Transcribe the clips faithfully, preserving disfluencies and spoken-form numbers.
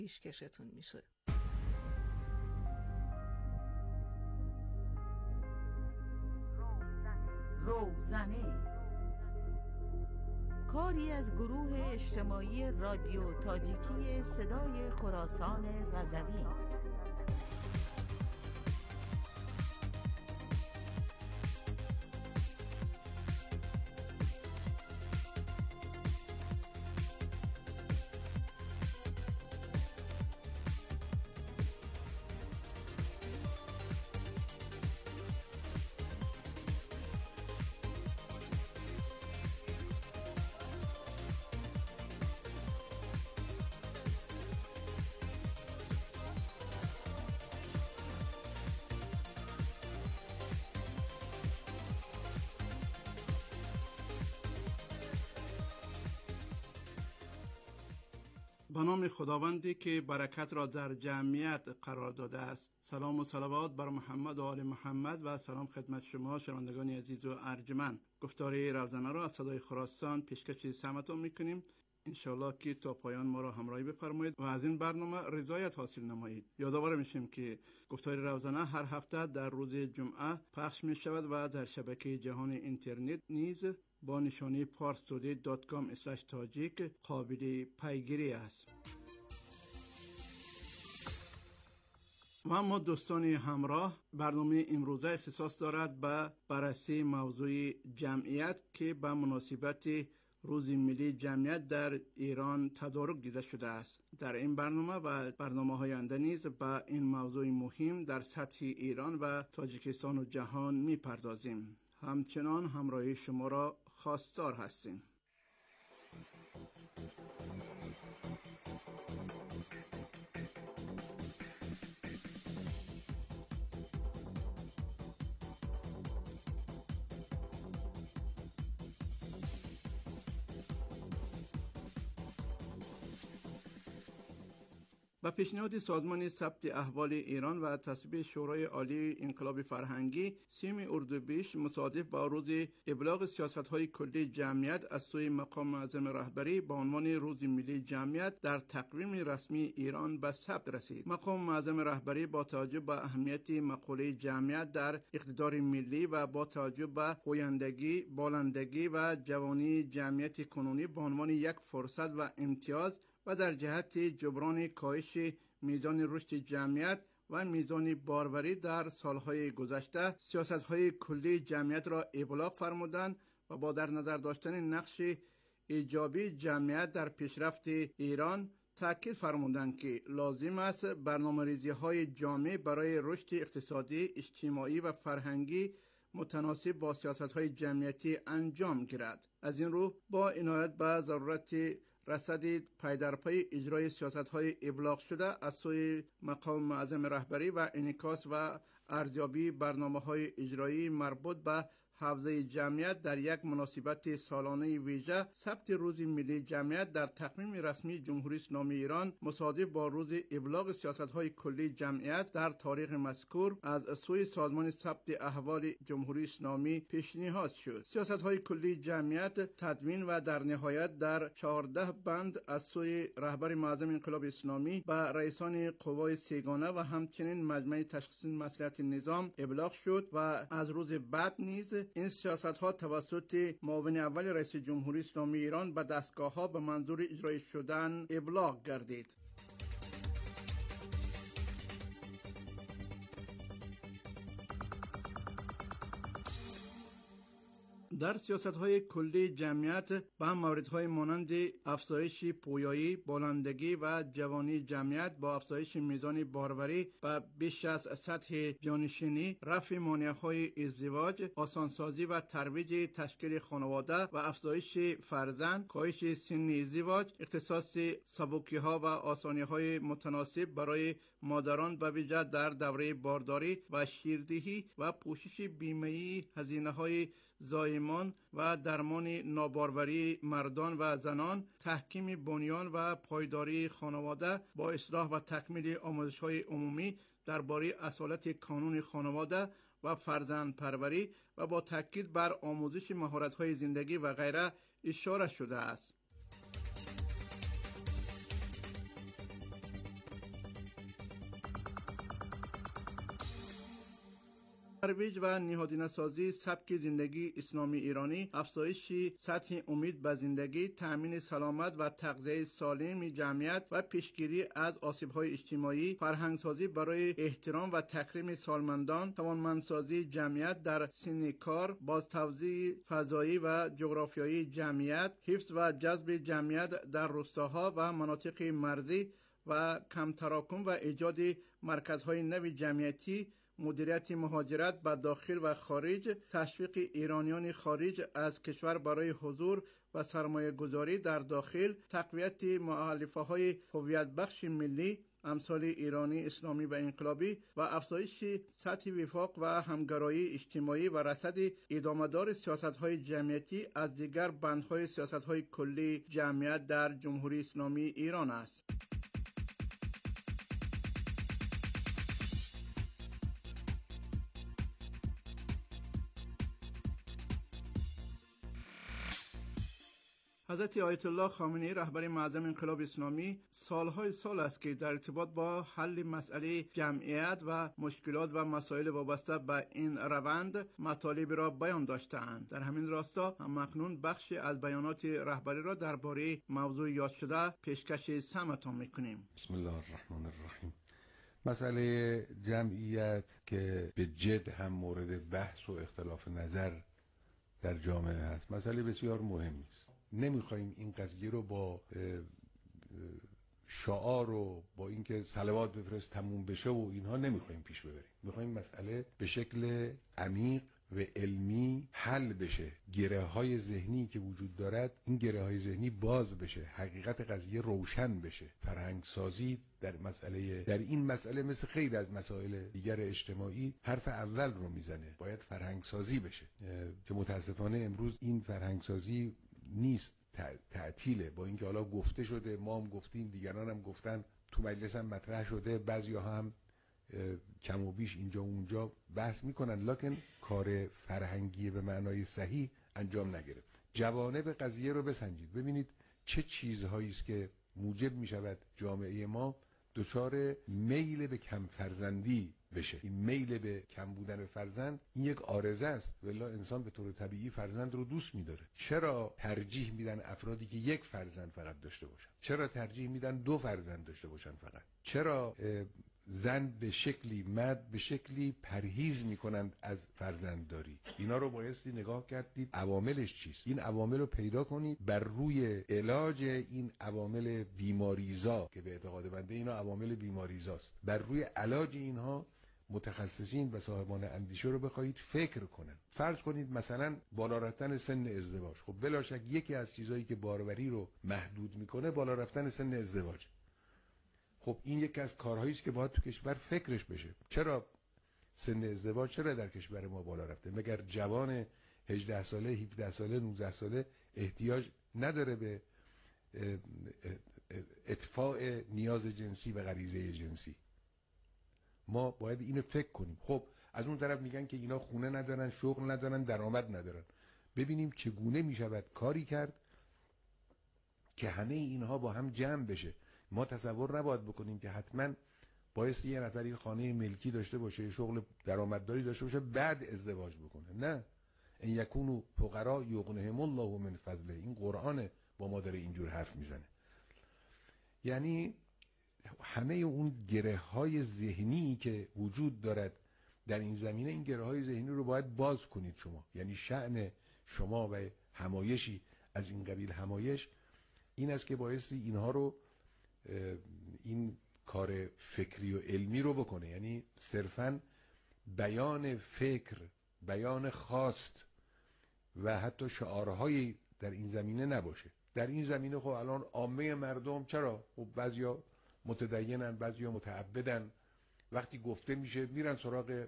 پیشکشتون میشه. روزنه، کاری از گروه اجتماعی رادیو تاجیکی صدای خراسان رضوی. به نام خداوندی که برکت را در جمعیت قرار داده است. سلام و صلوات بر محمد و آل محمد و سلام خدمت شما شنوندگان عزیز و ارجمند. گفتار روزانه را از صدای خراسان پیشکش سمعتان میکنیم. انشالله که تا پایان ما را همراهی بفرمایید و از این برنامه رضایت حاصل نمایید. یادآور میشیم که گفتار روزانه هر هفته در روز جمعه پخش می شود و در شبکه جهان اینترنت نیز با نشانی پارستودی دات کام اسلش تاجیک قابل پیگیری است. و اما دوستان همراه، برنامه امروزه اختصاص دارد به بررسی موضوع جمعیت که به مناسبت روز ملی جمعیت در ایران تدارک دیده شده است. در این برنامه و برنامه های آینده نیز به این موضوع مهم در سطح ایران و تاجیکستان و جهان می پردازیم. همچنان همراهی شما را خواستار هستیم. با پیشنهاد سازمان ثبت احوال ایران و تصویب شورای عالی انقلاب فرهنگی، سیم اردیبهشت مصادف با روز ابلاغ سیاست‌های کلی جمعیت از سوی مقام معظم رهبری با عنوان روز ملی جمعیت در تقویم رسمی ایران به ثبت رسید. مقام معظم رهبری با توجه به اهمیت مقوله جمعیت در اقتدار ملی و با توجه به پویندگی، بالندگی و جوانی جمعیت کنونی به عنوان یک فرصت و امتیاز و در جهت جبران کاهش میزان رشد جمعیت و میزان باروری در سالهای گذشته، سیاست‌های کلی جمعیت را ابلاغ فرمودند و با در نظر داشتن نقش ایجابی جمعیت در پیشرفت ایران تأکید فرمودند که لازم است برنامه‌ریزی‌های جامع برای رشد اقتصادی، اجتماعی و فرهنگی متناسب با سیاست‌های جمعیتی انجام گیرد. از این رو با عنایت به ضرورت رصد پی در پی اجرای سیاست‌های ابلاغ شده از سوی مقام معظم رهبری و انعکاس و ارزیابی برنامه‌های اجرایی مربوط به حوزه جمعیت در یک مناسبت سالانه ویژه، ثبت روز ملی جمعیت در تقویم رسمی جمهوری اسلامی ایران مصادف با روز ابلاغ سیاست‌های کلی جمعیت در تاریخ مذکور از سوی سازمان ثبت احوال جمهوری اسلامی پیشنهاد شد. سیاست‌های کلی جمعیت تدوین و در نهایت در چهارده بند از سوی رهبر معظم انقلاب اسلامی به رئیسان قوای سیگانه و همچنین مجمع تشخیص مصلحت نظام ابلاغ شد و از روز بعد نیز این سیاست‌ها توسط معاون اول رئیس جمهوری اسلامی ایران به دستگاه‌ها به منظور اجرای شدن ابلاغ گردید. در سیاست‌های کلی جمعیت به موردهای مانند افزایش پویایی، بالندگی و جوانی جمعیت با افزایش میزان باروری و بیش از سطح جانشینی، رفع مانع‌های ازدواج، آسانسازی و ترویج تشکیل خانواده و افزایش فرزند، کاهش سن ازدواج، اختصاص سبوکی‌ها و آسانی‌های متناسب برای مادران به ویژه در دوره بارداری و شیردهی و پوشش بیمه‌ای هزینه‌های زایمان و درمان ناباروری مردان و زنان، تحکیم بنیان و پایداری خانواده با اصلاح و تکمیل آموزش‌های عمومی درباره اصالت کانون خانواده و فرزند پروری و با تاکید بر آموزش مهارت‌های زندگی و غیره اشاره شده است. ترویج و نهادینه‌سازی سبک زندگی اسلامی ایرانی، افزایش سطح امید به زندگی، تأمین سلامت و تغذیه سالم جمعیت و پیشگیری از آسیب‌های اجتماعی، فرهنگسازی برای احترام و تکریم سالمندان، توانمندسازی جمعیت در سن کار، بازتوزیع فضایی و جغرافیایی جمعیت، حفظ و جذب جمعیت در روستاها و مناطق مرزی و کم تراکم و ایجاد مرکزهای نوی جمعیتی، مدیریت مهاجرت به داخل و خارج، تشویق ایرانیان خارج از کشور برای حضور و سرمایه گذاری در داخل، تقویت مؤلفه‌های هویت بخش ملی امثال ایرانی اسلامی و انقلابی و افزایش سطح وفاق و همگرایی اجتماعی و رصد ادامه‌دار سیاست‌های جمعیتی از دیگر بندهای سیاست‌های کلی جمعیت در جمهوری اسلامی ایران است. حضرت آیت الله خامنه‌ای رهبر معظم انقلاب اسلامی سالهای سال است که در ارتباط با حل مسئله جمعیت و مشکلات و مسائل وابسته به این روند مطالب را بیان داشته‌اند. در همین راستا هم اکنون بخشی از بیانات رهبری را درباره موضوع یاد شده پیشکش سمعتان می‌کنیم. بسم الله الرحمن الرحیم. مسئله جمعیت که به جد هم مورد بحث و اختلاف نظر در جامعه است، مسئله بسیار مهمی است. نمیخوایم این قضیه رو با شعار و با اینکه صلوات بفرست تموم بشه و اینها نمیخوایم پیش ببریم. میخوایم مسئله به شکل عمیق و علمی حل بشه، گره های ذهنی که وجود دارد این گره های ذهنی باز بشه، حقیقت قضیه روشن بشه. فرهنگ سازی در مسئله در این مسئله مثل خیلی از مسائل دیگر اجتماعی حرف اول رو میزنه. باید فرهنگ سازی بشه که متاسفانه امروز این فرهنگ سازی نیست، تعطیله. با اینکه حالا گفته شده، ما هم گفتیم، دیگران هم گفتن، تو مجلس هم مطرح شده، بعضیا هم کم و بیش اینجا و اونجا بحث میکنن، لکن کار فرهنگی به معنای صحیح انجام نگرفت. جوانب قضیه رو بسنجید، ببینید چه چیزهایی است که موجب میشود جامعه ما دچار میل به کم فرزندی بشه. این میل به کم بودن فرزند این یک عارضه است، ولی انسان به طور طبیعی فرزند رو دوست می‌داره. چرا ترجیح میدن افرادی که یک فرزند فقط داشته باشن؟ چرا ترجیح میدن دو فرزند داشته باشن فقط؟ چرا زن به شکلی، مرد به شکلی پرهیز میکنند از فرزندداری؟ اینا رو بایستی نگاه کردید عواملش چیست. این عوامل رو پیدا کنید، بر روی علاج این عوامل بیماریزا که به اعتقاد بنده اینا عوامل بیماریزاست، بر روی علاج اینها متخصصین و صاحبان اندیشه رو بخواید فکر کنن. فرض کنید مثلا بالا رفتن سن ازدواج، خب بلا شک یکی از چیزایی که باروری رو محدود میکنه بالا رفتن سن ازدواج. خب این یکی از کارهایی است که باید تو کشور فکرش بشه. چرا سن ازدواج چرا در کشور ما بالا رفته؟ مگر جوان هجده ساله، هفده ساله، نوزده ساله احتیاج نداره به اطفاء نیاز جنسی و غریزه جنسی؟ ما باید اینو فکر کنیم. خب از اون طرف میگن که اینا خونه ندارن، شغل ندارن، درآمد ندارن. ببینیم چگونه میشود کاری کرد که همه اینها با هم جمع بشه. ما تصور نباید بکنیم که حتما باید یه نفری خانه ملکی داشته باشه، شغل درآمدداری داشته باشه بعد ازدواج بکنه. نه، ان یکونوا فقراء یغنیهم الله من فضله. این قرآن با ما داره اینجور حرف میزنه. یعنی همه اون گره های ذهنی که وجود دارد در این زمینه، این گره های ذهنی رو باید باز کنید شما. یعنی شأن شما و همایشی از این قبیل همایش این است که بایستی اینها رو، این کار فکری و علمی رو بکنه. یعنی صرفاً بیان فکر، بیان خواست و حتی شعارهایی در این زمینه نباشه. در این زمینه خب الان عامه مردم چرا؟ خب بعضیا متدینن، بعضیا متعبدن، وقتی گفته میشه میرن سراغ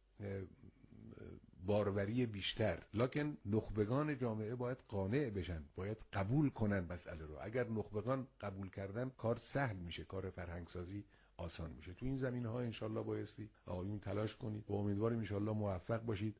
باروری بیشتر. لکن نخبگان جامعه باید قانع بشن، باید قبول کنن مسئله رو. اگر نخبگان قبول کردن کار سهل میشه، کار فرهنگسازی آسان میشه. تو این زمینه ها انشالله بایستی آقایون تلاش کنید و امیدواریم انشالله موفق باشید.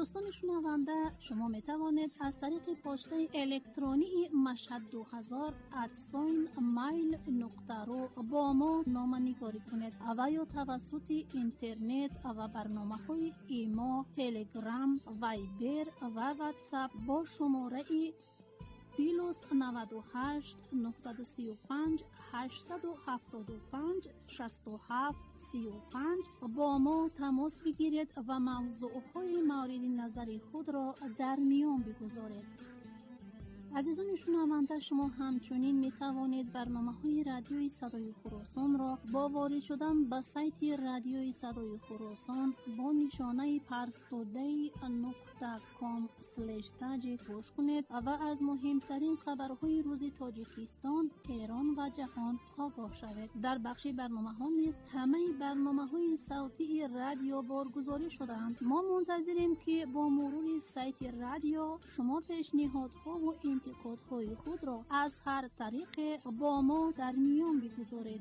دوستان شنونده، شما می توانید از طریق پسته الکترونی مشهد دو هزار ات ساین مایل نقطه رو با ما نامه‌نگاری کنید و یا توسط اینترنت و برنامه‌های ایما، تلگرام، وایبر و واتساپ با شماره پلوس نود و هشت نهصد سی و پنج هشتصد و هفتاد و پنج شصت و هفت سی و پنج با ما تماس بگیرید و موضوعهای مورد نظر خود را در میان بگذارید. عزیزان شنونده، شما همچنین می توانید برنامه‌های رادیوی صدای خراسان را با وارد شدن به سایت رادیوی صدای خراسان با نشانه پرستودی نقطه کام اسلش تاج گوش کنید و از مهمترین خبرهای روز تاجیکستان، ایران و جهان آگاه شوید. در بخش برنامه‌ها نیز همه برنامه‌های صوتی رادیو بارگذاری شده‌اند. ما منتظریم که با مرور سایت رادیو شما پیشنهادها و انتقادهای خود را از هر طریق با ما در میان بگذارید.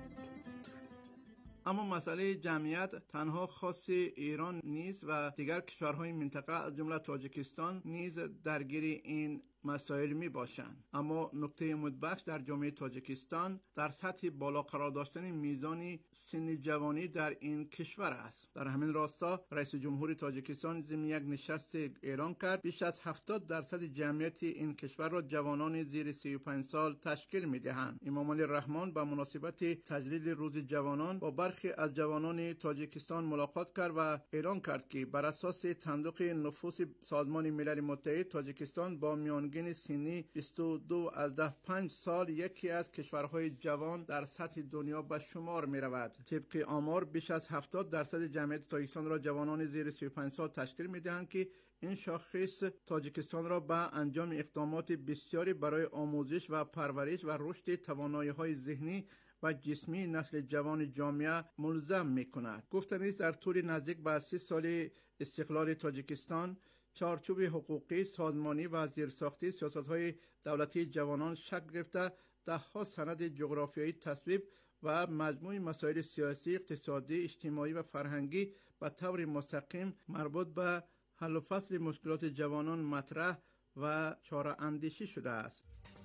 اما مسئله جمعیت تنها خاص ایران نیست و دیگر کشورهای منطقه از جمله تاجیکستان نیز درگیر این مسائل می باشند. اما نکته مدبخش در جامعه تاجیکستان در سطح بالا قرار داشتن میزان سن جوانی در این کشور است. در همین راستا رئیس جمهور تاجیکستان ضمن یک نشست اعلام کرد بیش از هفتاد درصد جمعیت این کشور را جوانان زیر سی و پنج سال تشکیل می دهند. امام علی رحمان به مناسبت تجلیل روز جوانان با برخی از جوانان تاجیکستان ملاقات کرد و اعلام کرد که بر اساس صندوق نفوس سازمان ملل متحد تاجیکستان با میان گن سنی بیست و دو از ده پنج سال یکی از کشورهای جوان در سطح دنیا به شمار می رود. طبق آمار بیش از هفتاد درصد جمعیت تاجیکستان را جوانان زیر سی و پنج سال تشکیل می دهند که این شاخص تاجیکستان را به انجام اقدامات بسیاری برای آموزش و پرورش و رشد توانایی‌های ذهنی و جسمی نسل جوان جامعه ملزم می کند. گفتنی است در طول نزدیک به سی سال استقلال تاجیکستان چارچوب حقوقی، سازمانی و زیرساختی سیاست‌های دولتی جوانان شکل گرفته ده‌ها سند جغرافیایی تصویب و مجموع مسائل سیاسی، اقتصادی، اجتماعی و فرهنگی به طور مستقیم مربوط به حل و فصل مشکلات جوانان مطرح و چاره اندیشی شده است.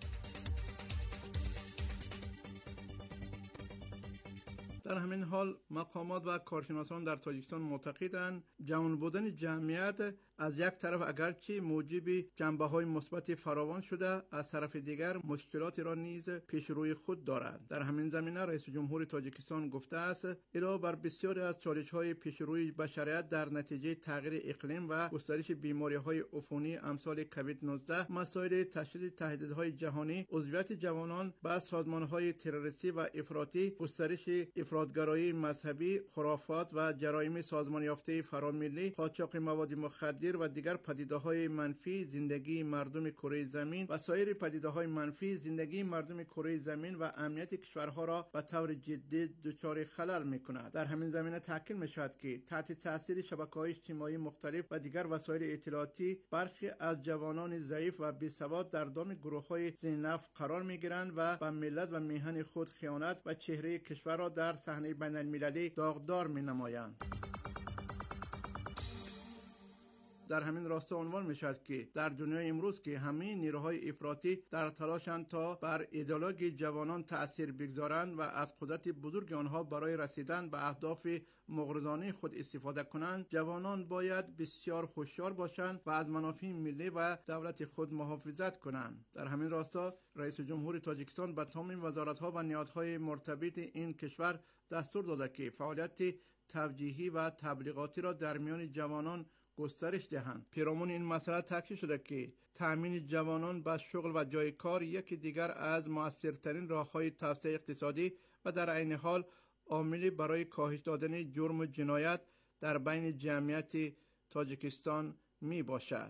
در همین حال مقامات و کارشناسان در تاجیکستان معتقدند جوان بودن جمعیت از یک طرف اگرچه موجب جنبه‌های مثبت فراوان شده، از طرف دیگر مشکلات را نیز پیش روی خود دارد. در همین زمینه رئیس جمهور تاجیکستان گفته است علاوه بر بسیاری از چالش‌های پیش روی بشریت در نتیجه تغییر اقلیم و گسترش بیماری‌های عفونی امثال کووید نوزده، مسائل تشدید تهدیدهای جهانی، عضویت جوانان به سازمان‌های تروریستی و افراطی، گسترش افراطگرایی مذهبی، خرافات و جرایم سازمان یافته فراملی، قاچاق مواد مخدر و دیگر پدیده‌های منفی زندگی مردم کره زمین و سایر پدیده‌های منفی زندگی مردم کره زمین و امنیت کشورها را به طور جدی دچار خلل می‌کند. در همین زمینه تاکید می‌شود که تحت تاثیر شبکه‌های اجتماعی مختلف و دیگر وسایل اطلاعاتی برخی از جوانان ضعیف و بی‌سواد در دام گروه‌های ذی‌نفع قرار می‌گیرند و به ملت و میهن خود خیانت و چهره کشور را در صحنه بین‌المللی داغدار می‌نمایند. در همین راستا عنوان می شود که در دنیای امروز که همه نیروهای افراطی در تلاشند تا بر ایدئولوژی جوانان تأثیر بگذارند و از قدرت بزرگ آنها برای رسیدن به اهداف مغرضانه خود استفاده کنند، جوانان باید بسیار هوشیار باشند و از منافع ملی و دولت خود محافظت کنند. در همین راستا رئیس جمهور تاجیکستان به تمام وزارت‌ها و نهادهای مرتبط این کشور دستور داده که فعالیت توجیهی و تبلیغاتی را در میان جوانان گسترش دهند. پیرامون این مسئله تاکید شده که تأمین جوانان به شغل و جای کار یکی دیگر از موثرترین راه‌های توسعه اقتصادی و در عین حال عاملی برای کاهش دادن جرم و جنایت در بین جمعیت تاجیکستان می باشد.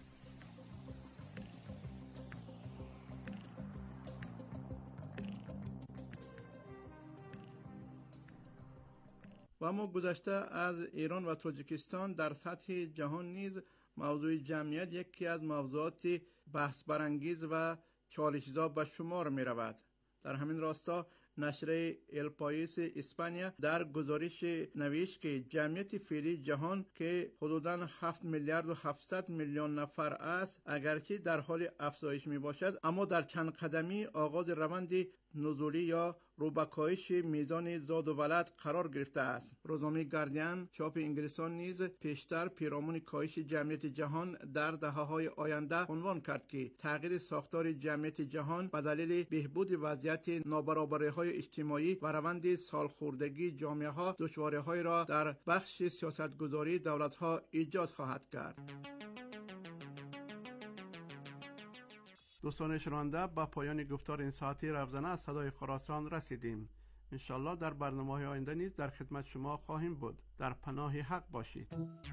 و اما گذشته از ایران و تاجیکستان در سطح جهان نیز موضوع جمعیت یکی از موضوعات بحث برانگیز و چالش‌زا به شمار می رود. در همین راستا نشریه ال پایس اسپانیا در گزارش نوشت که جمعیت فعلی جهان که حدوداً هفت میلیارد و هفتصد میلیون نفر است، اگرچه در حال افزایش می باشد، اما در چند قدمی آغاز روند نزولی یا رو به کاهش میزان زاد و ولد قرار گرفته است. روزنامه گاردین چاپ انگلستان نیز پیشتر پیرامون کاهش جمعیت جهان در دهه‌های آینده عنوان کرد که تغییر ساختار جمعیت جهان به دلیل بهبود وضعیت نابرابری‌های اجتماعی و روند سالخوردگی جامعه‌ها دشواری‌های را در بخش سیاستگذاری دولت‌ها ایجاد خواهد کرد. دوستان شنونده، با پایان گفتار این ساعتی ربزنه از صدای خراسان رسیدیم. انشالله در برنامه‌های آینده نیز در خدمت شما خواهیم بود. در پناه حق باشید.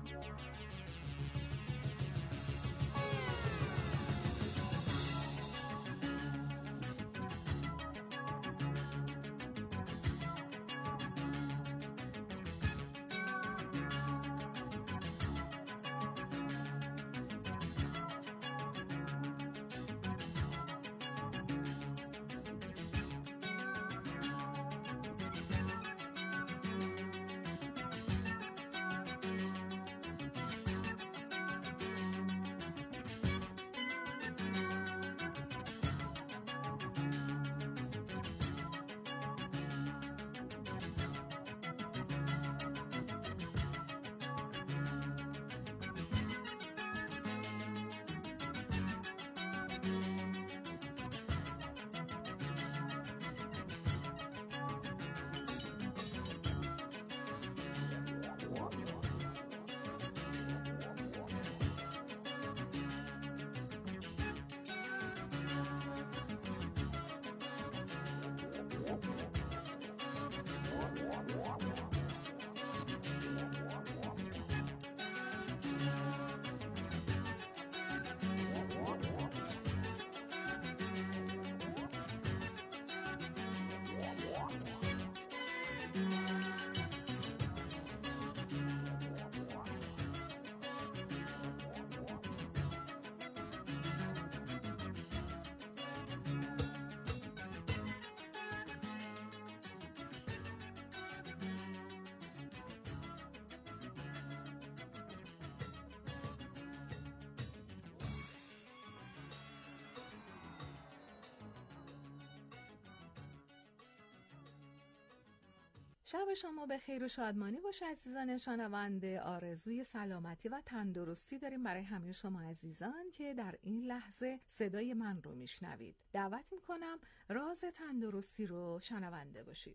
شب شما به خیر و شادمانی باشه عزیزان شنونده. آرزوی سلامتی و تندرستی داریم برای همه شما عزیزان که در این لحظه صدای من رو میشنوید. دعوت میکنم راز تندرستی رو شنونده باشید.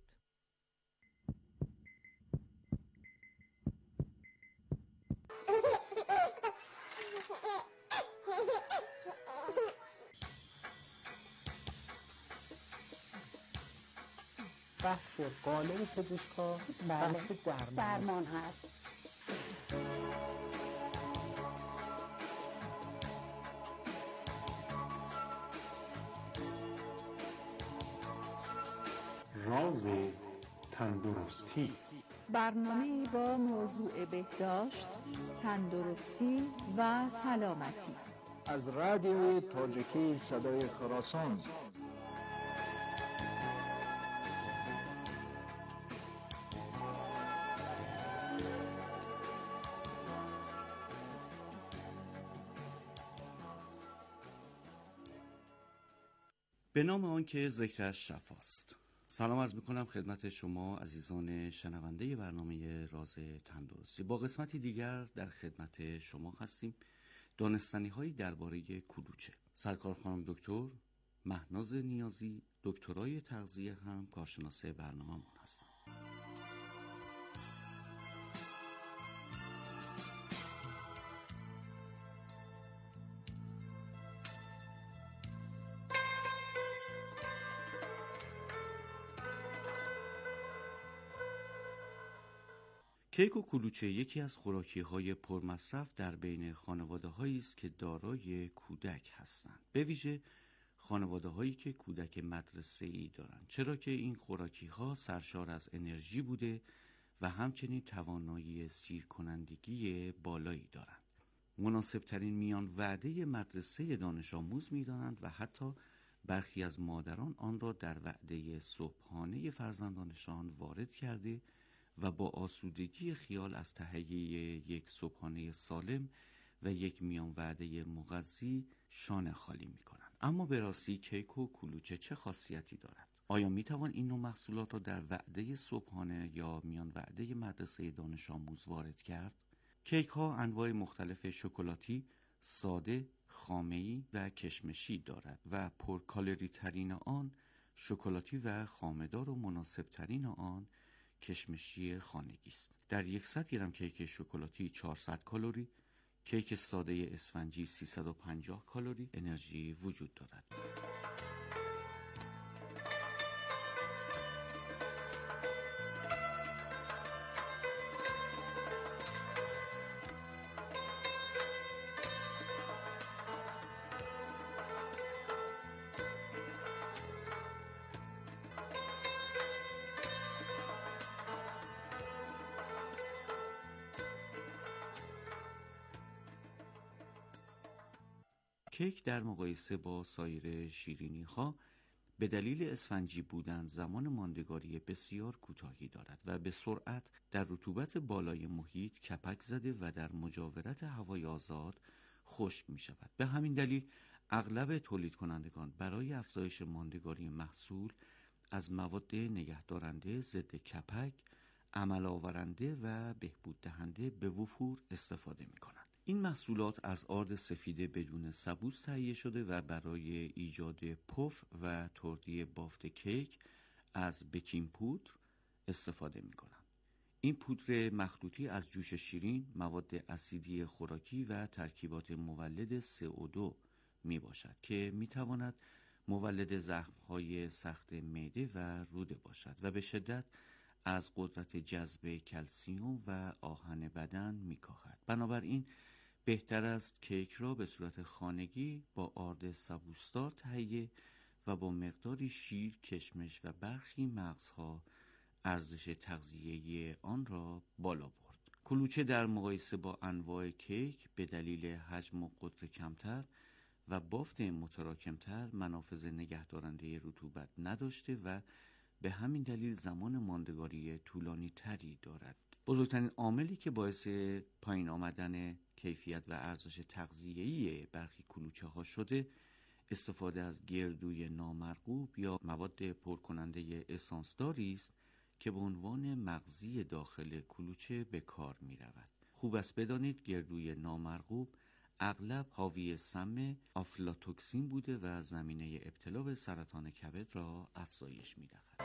بحث قالب پزشکا بحث درمان, درمان هست. راز تندرستی، برنامه با موضوع بهداشت، تندرستی و سلامتی از رادیوی تاجیکی صدای خراسان. به نام آن که ذکرش شفاست. سلام عرض میکنم خدمت شما عزیزان شنونده برنامه راز تندرستی. با قسمتی دیگر در خدمت شما هستیم. دانستنی هایی درباره کلوچه. سرکار خانم دکتر مهناز نیازی، دکترای تغذیه، هم کارشناس برنامه‌مون هستند. کیک و کلوچه یکی از خوراکی‌های پرمصرف در بین خانواده‌هایی است که دارای کودک هستند، به ویژه خانواده‌هایی که کودک مدرسه‌ای دارند، چرا که این خوراکی‌ها سرشار از انرژی بوده و همچنین توانایی سیر کنندگی بالایی دارند. مناسبترین میان وعده مدرسه دانش آموز می‌دانند و حتی برخی از مادران آن را در وعده صبحانه فرزندانشان وارد کرده و با آسودگی خیال از تهیه یک صبحانه سالم و یک میان وعده مغذی شانه خالی می کنند. اما به راستی کیک و کلوچه چه خاصیتی دارد؟ آیا می توان این نوع محصولات را در وعده صبحانه یا میان وعده مدرسه دانش آموز وارد کرد؟ کیک ها انواع مختلف شکلاتی، ساده، خامه‌ای و کشمشی دارد و پرکالری ترین آن شکلاتی و خامه‌دار و مناسب ترین آن کشمشی خانگی است. در صد گرم کیک شکلاتی چهارصد کالری، کیک ساده اسفنجی سیصد و پنجاه کالری انرژی وجود دارد. کیک در مقایسه با سایر شیرینی‌ها به دلیل اسفنجی بودن زمان ماندگاری بسیار کوتاهی دارد و به سرعت در رطوبت بالای محیط کپک زده و در مجاورت هوای آزاد خشک می شود. به همین دلیل اغلب تولید کنندگان برای افزایش ماندگاری محصول از مواد نگهدارنده، ضد کپک، عمل آورنده و بهبود دهنده به وفور استفاده می کنند. این محصولات از آرد سفید بدون سبوس تهیه شده و برای ایجاد پف و تردی بافت کیک از بیکینگ پودر استفاده می کنند. این پودر مخلوطی از جوش شیرین، مواد اسیدی خوراکی و ترکیبات مولد سی او دو می باشد که می تواند مولد زخم‌های سخت معده و روده باشد و به شدت از قدرت جذب کلسیم و آهن بدن می کاهد. بنابراین بهتر است کیک را به صورت خانگی با آرد سبوسدار تهیه و با مقداری شیر، کشمش و برخی مغزها ارزش تغذیه‌ای آن را بالا برد. کلوچه در مقایسه با انواع کیک به دلیل حجم و قطر کمتر و بافت متراکمتر منافذ نگهدارنده رطوبت نداشته و به همین دلیل زمان ماندگاری طولانی تری دارد. بزرگترین عاملی که باعث پایین آمدن کیفیت و ارزش تغذیه‌ای برخی کلوچه ها شده استفاده از گردوی نامرغوب یا مواد پرکننده اسانسداری است که به عنوان مغزی داخل کلوچه به کار می رود. خوب است بدانید گردوی نامرغوب اغلب حاوی سم آفلاتوکسین بوده و زمینه ابتلا به سرطان کبد را افزایش می دهد.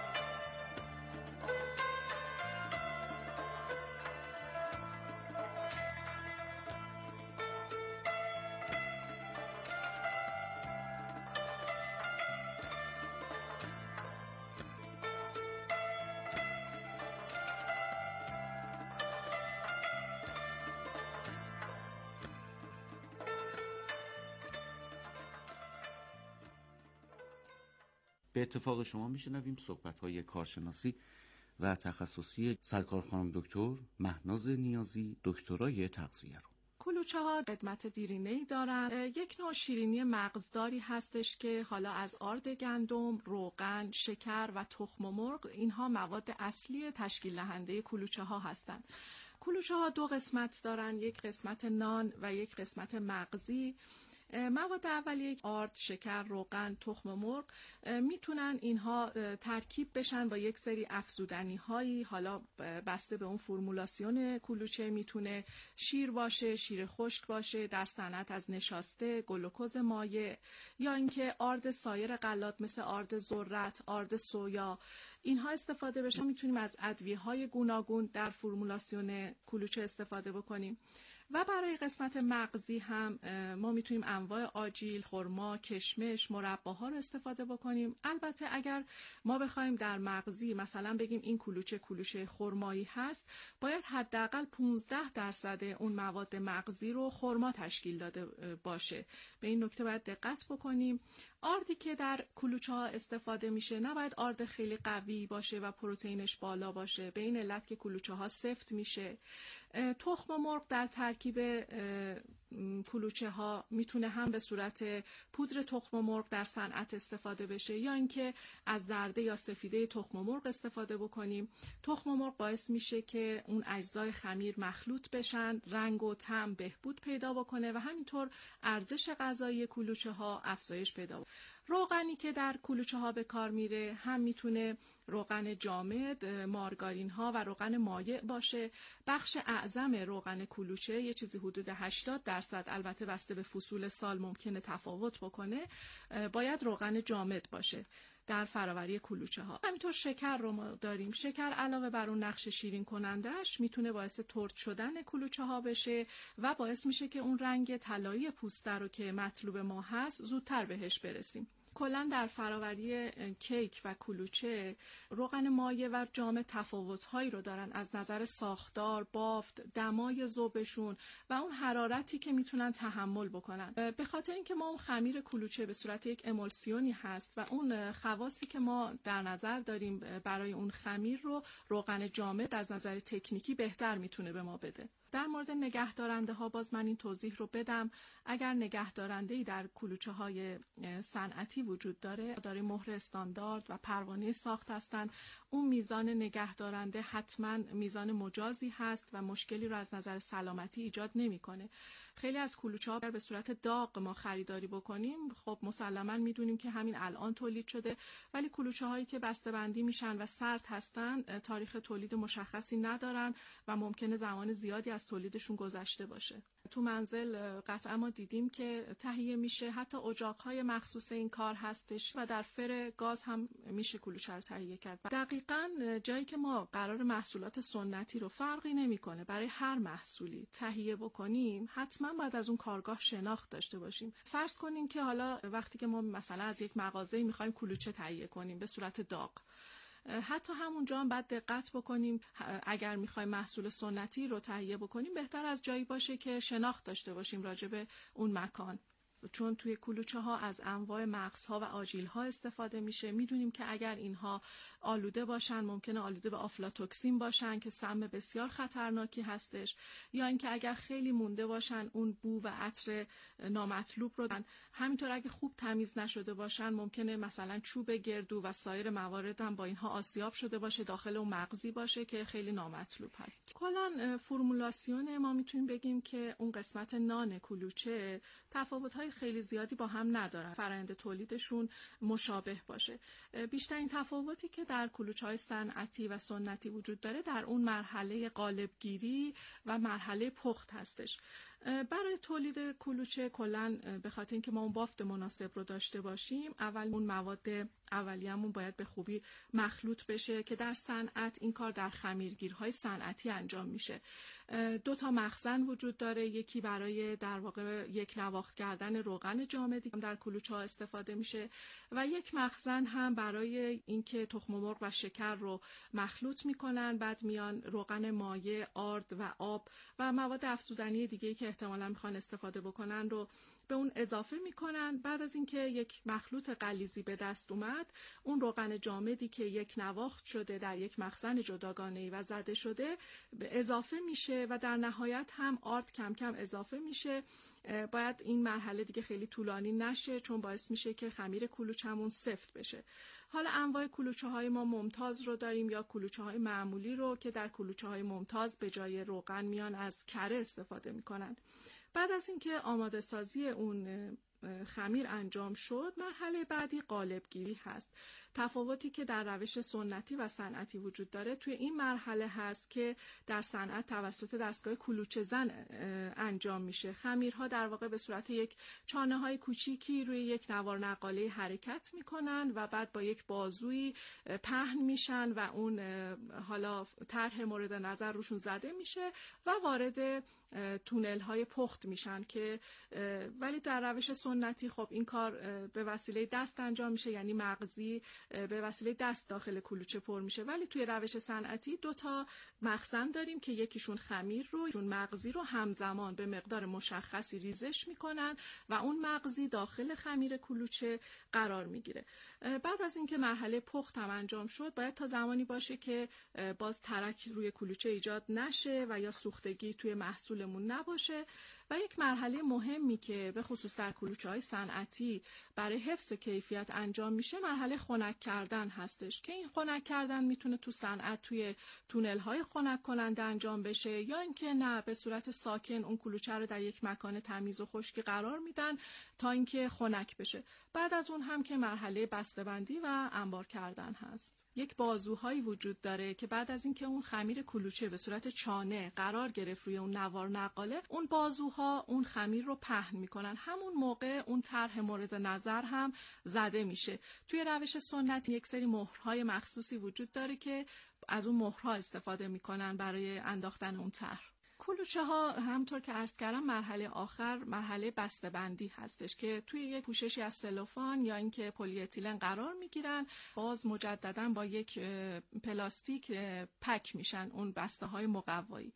به اتفاق شما میشنویم صحبت‌های کارشناسی و تخصصی سرکار خانم دکتر مهناز نیازی، دکترای تغذیه رو. کلوچه ها قدمت دیرینه‌ای دارن. یک نوع شیرینی مغزداری هستش که حالا از آرد گندم، روغن، شکر و تخم مرغ اینها مواد اصلی تشکیل دهنده کلوچه ها هستند. کلوچه ها دو قسمت دارن، یک قسمت نان و یک قسمت مغزی. مواد اولیه آرد، شکر، روغن، تخم مرغ میتونن اینها ترکیب بشن با یک سری افزودنی هایی، حالا بسته به اون فرمولاسیون کلوچه میتونه شیر باشه، شیر خشک باشه، در صنعت از نشاسته، گلوکوز مایع یا اینکه آرد سایر غلات مثل آرد ذرت، آرد سویا اینها استفاده بشه. میتونیم از ادویه های گوناگون در فرمولاسیون کلوچه استفاده بکنیم. و برای قسمت مغزی هم ما میتونیم انواع آجیل، خرما، کشمش، مرباها رو استفاده بکنیم. البته اگر ما بخوایم در مغزی مثلا بگیم این کلوچه کلوچه خرمایی هست، باید حداقل پانزده درصد اون مواد مغزی رو خرما تشکیل داده باشه. به این نکته باید دقت بکنیم. آردی که در کلوچه ها استفاده میشه نباید آرد خیلی قوی باشه و پروتئینش بالا باشه، به این علت که کلوچه ها سفت میشه. تخم مرغ در ترکیب کلوچه ها میتونه هم به صورت پودر تخم مرغ در صنعت استفاده بشه یا اینکه از زرده یا سفیده تخم مرغ استفاده بکنیم. تخم مرغ باعث میشه که اون اجزای خمیر مخلوط بشن، رنگ و طعم بهبود پیدا بکنه و همینطور ارزش غذایی کلوچه ها افزایش پیدا بکنه. روغنی که در کلوچه ها به کار میره هم میتونه روغن جامد، مارگارین ها و روغن مایع باشه. بخش اعظم روغن کلوچه یه چیزی حدود هشتاد درصد، البته بسته به فصول سال ممکنه تفاوت بکنه، باید روغن جامد باشه در فراوری کلوچه ها. همینطور شکر رو ما داریم. شکر علاوه بر اون نقش شیرین کنندش میتونه باعث ترد شدن کلوچه ها بشه و باعث میشه که اون رنگ طلایی پوسته رو که مطلوب ما هست زودتر بهش برسیم. کلا در فراوری کیک و کلوچه روغن مایع و جامد تفاوت‌هایی رو دارن از نظر ساختار، بافت، دمای ذوبشون و اون حرارتی که میتونن تحمل بکنن. به خاطر اینکه ما اون خمیر کلوچه به صورت یک امولسیونی هست و اون خواصی که ما در نظر داریم برای اون خمیر رو روغن جامد از نظر تکنیکی بهتر میتونه به ما بده. در مورد نگهدارنده ها باز من این توضیح رو بدم. اگر نگهدارنده‌ای در کلوچه های صنعتی وجود داره، داره مهر استاندارد و پروانه ساخت هستن، اون میزان نگهدارنده حتما میزان مجازی هست و مشکلی رو از نظر سلامتی ایجاد نمیکنه. خیلی از کلوچه ها به صورت داغ ما خریداری بکنیم، خب مسلما میدونیم که همین الان تولید شده، ولی کلوچه هایی که بسته‌بندی میشن و سرد هستن تاریخ تولید مشخصی ندارن و ممکنه زمان زیادی از تولیدشون گذشته باشه. تو منزل قطعا ما دیدیم که تهیه میشه، حتی اجاق‌های مخصوص این کار هستش و در فر گاز هم میشه کلوچه رو تهیه کرد. دقیقاً جایی که ما قرار محصولات سنتی رو فرقی نمیکنه برای هر محصولی تهیه بکنیم، حتما باید از اون کارگاه شناخت داشته باشیم. فرض کنیم که حالا وقتی که ما مثلا از یک مغازه‌ای می‌خوایم کلوچه تهیه کنیم به صورت داغ، حتی همونجا هم باید دقت بکنیم اگر میخوایم محصول سنتی رو تهیه بکنیم بهتر از جایی باشه که شناخت داشته باشیم راجع به اون مکان، چون توی کلوچه ها از انواع مغزها و آجیل ها استفاده میشه. میدونیم که اگر اینها آلوده باشن ممکنه آلوده به آفلاتوکسین باشن که سم بسیار خطرناکی هستش، یا اینکه اگر خیلی مونده باشن اون بو و عطر نامطلوب رو دن. همینطور اگه خوب تمیز نشده باشن ممکنه مثلا چوب گردو و سایر موارد هم با اینها آسیاب شده باشه، داخل اون مغزی باشه که خیلی نامطلوب هست. کلا فرمولاسیون ما میتونیم بگیم که اون قسمت نان کلوچه تفاوت‌های خیلی زیادی با هم ندارن، فرآیند تولیدشون مشابه باشه. بیشترین تفاوتی که در کلوچه‌های صنعتی و سنتی وجود داره در اون مرحله قالبگیری و مرحله پخت هستش. برای تولید کلوچه کلاً به خاطر اینکه ما اون بافت مناسب رو داشته باشیم، اول اون مواد اولیه‌مون باید به خوبی مخلوط بشه که در صنعت این کار در خمیرگیرهای صنعتی انجام میشه. دو تا مخزن وجود داره، یکی برای در واقع یک نواخت کردن روغن جامدی در کلوچه ها استفاده میشه و یک مخزن هم برای اینکه تخم مرغ و شکر رو مخلوط میکنن، بعد میان روغن مایع، آرد و آب و مواد افزودنی دیگه‌ای که احتمالاً میخوان استفاده بکنن رو به اون اضافه میکنن. بعد از اینکه یک مخلوط غلیظی به دست اومد، اون روغن جامدی که یک نواخت شده در یک مخزن جداگانه‌ای و زده شده به اضافه میشه و در نهایت هم آرد کم کم اضافه میشه. باید این مرحله دیگه خیلی طولانی نشه چون باعث میشه که خمیر کلوچه‌مون سفت بشه. حالا انواع کلوچه های ما ممتاز رو داریم یا کلوچه های معمولی رو که در کلوچه های ممتاز به جای روغن میان از کره استفاده میکنن. بعد از اینکه آماده سازی اون خمیر انجام شد، مرحله بعدی قالبگیری هست. تفاوتی که در روش سنتی و صنعتی وجود داره توی این مرحله هست که در صنعت توسط دستگاه کلوچه زن انجام میشه. خمیرها در واقع به صورت یک چانه های کوچیکی روی یک نوار نقاله حرکت میکنن و بعد با یک بازویی پهن میشن و اون حالا طرح مورد نظر روشون زده میشه و وارد تونل های پخت میشن که ولی در روش سنتی خب این کار به وسیله دست انجام میشه، یعنی مغزی به وسیله دست داخل کلوچه پر میشه. ولی توی روش صنعتی دو تا مخزن داریم که یکیشون خمیر رو، یکیشون مغزی رو همزمان به مقدار مشخصی ریزش میکنن و اون مغزی داخل خمیر کلوچه قرار میگیره. بعد از اینکه مرحله پخت هم انجام شد، باید تا زمانی باشه که باز ترک روی کلوچه ایجاد نشه و یا سوختگی توی محصولمون نباشه و یک مرحله مهمی که به خصوص در کلوچه‌های صنعتی برای حفظ کیفیت انجام میشه مرحله خنک کردن هستش که این خنک کردن میتونه تو صنعت توی تونل‌های خنک کننده انجام بشه یا اینکه نه به صورت ساکن اون کلوچه رو در یک مکان تمیز و خشکی قرار میدن تا اینکه خنک بشه. بعد از اون هم که مرحله بسته‌بندی و انبار کردن هست. یک بازوهایی وجود داره که بعد از اینکه اون خمیر کلوچه به صورت چانه قرار گرفت روی اون نوار نقاله، اون بازوها اون خمیر رو پهن میکنن. همون موقع اون طرح مورد نظر هم زده میشه. توی روش سنتی یک سری مهرهای مخصوصی وجود داره که از اون مهرها استفاده میکنن برای انداختن اون طرح. کلوچه ها همطور که عرض کردم مرحله آخر مرحله بسته‌بندی هستش که توی یک پوششی از سلوفان یا اینکه پلی اتیلن قرار میگیرن، باز مجددا با یک پلاستیک پک میشن اون بسته های مقوایی.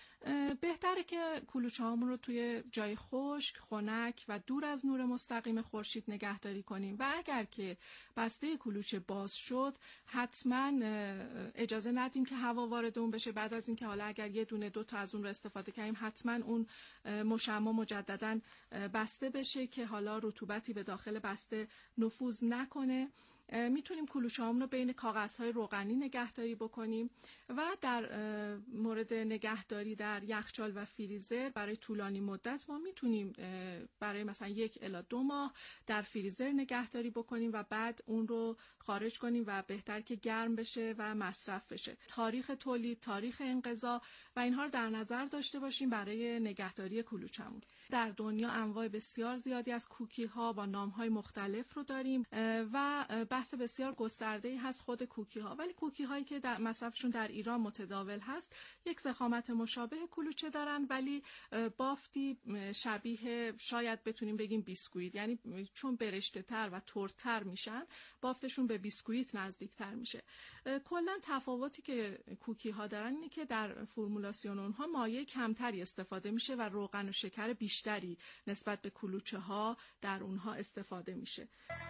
بهتره که کلوچه هامون رو توی جای خشک، خنک و دور از نور مستقیم خورشید نگهداری کنیم و اگر که بسته کلوچه باز شد حتما اجازه ندیم که هوا وارد اون بشه. بعد از اینکه حالا اگر یه دونه دو تا از اون رو استفاده کنیم حتما اون مشمع مجددا بسته بشه که حالا رطوبتی به داخل بسته نفوذ نکنه. میتونیم کلوچه هامون رو بین کاغذهای روغنی نگهداری بکنیم و در مورد نگهداری در یخچال و فریزر برای طولانی مدت ما میتونیم برای مثلا یک الی دو ماه در فریزر نگهداری بکنیم و بعد اون رو خارج کنیم و بهتر که گرم بشه و مصرف بشه. تاریخ تولید، تاریخ انقضا و اینها رو در نظر داشته باشیم برای نگهداری کلوچه‌مون. در دنیا انواع بسیار زیادی از کوکی ها با نام های مختلف رو داریم و بحث بسیار گسترده‌ای هست خود کوکی ها، ولی کوکی هایی که در مصرفشون در ایران متداول هست یک ضخامت مشابه کلوچه دارن ولی بافتی شبیه شاید بتونیم بگیم بیسکویت، یعنی چون برشته تر و ترتر میشن بافتشون به بیسکویت نزدیک تر میشه. کلا تفاوتی که کوکی ها دارن اینه که در فرمولاسیون اونها مایع کمتری استفاده میشه و روغن و شکر بیشتری نسبت به کلوچه ها در اونها استفاده میشه.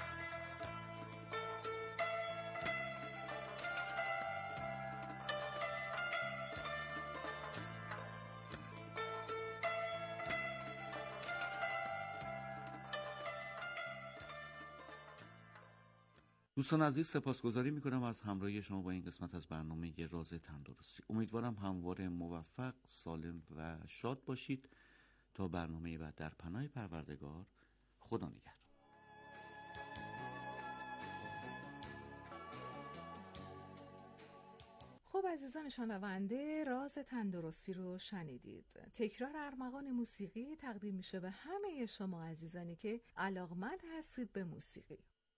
دوستان عزیز سپاسگزاری میکنم از همراهی شما با این قسمت از برنامه راز تندرستی. امیدوارم همواره موفق، سالم و شاد باشید. تا برنامه بعد در پناه پروردگار، خدا نگهدار. خب عزیزان شنونده، راز تندرستی رو شنیدید. تکرار ارمغان موسیقی تقدیم میشه به همه شما عزیزانی که علاقمند هستید به موسیقی.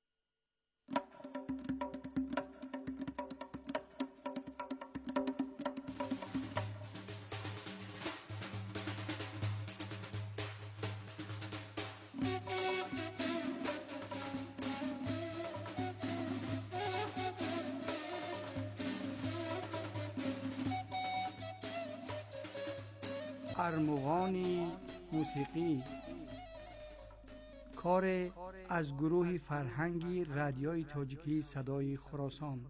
ارمغان موسیقی، کار از گروه فرهنگی رادیوی تاجیکی صدای خراسان.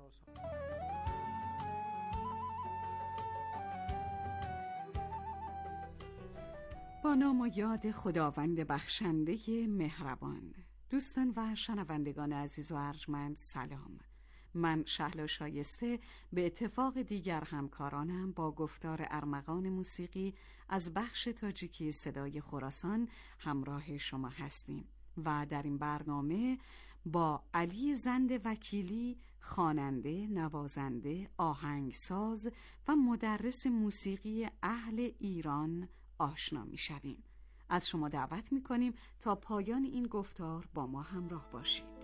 با نام و یاد خداوند بخشنده مهربان. دوستان و شنوندگان عزیز و ارجمند سلام. من شهلا شایسته به اتفاق دیگر همکارانم با گفتار ارمغان موسیقی از بخش تاجیکی صدای خراسان همراه شما هستیم و در این برنامه با علی زند وکیلی، خواننده، نوازنده، آهنگساز و مدرس موسیقی اهل ایران آشنا می شویم. از شما دعوت می کنیم تا پایان این گفتار با ما همراه باشید.